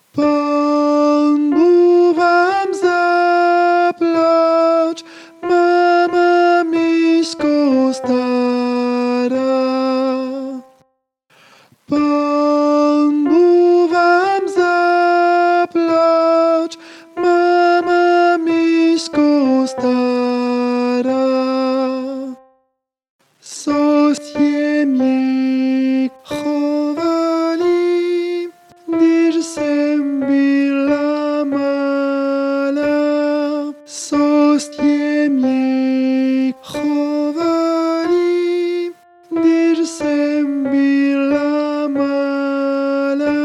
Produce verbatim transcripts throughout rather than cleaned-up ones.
Pan Bóg wam zaplać, mama misko stara. Pan Bóg wam zaplać, mama misko stara. Sosje mnie chowali, gdyż sem byla mala. Sosje mnie chowali, gdyż sem byla mala.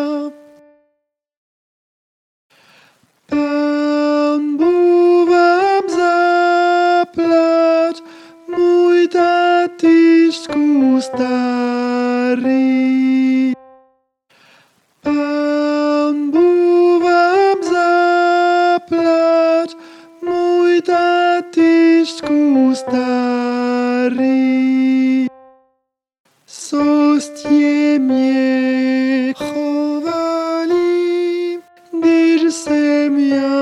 Pan Bóg wam zaplać, mój tatyszku stary. Pan Bóg wam zaplać, mój tatyszku stary. Sostie mnie chowali, gdyż sem ja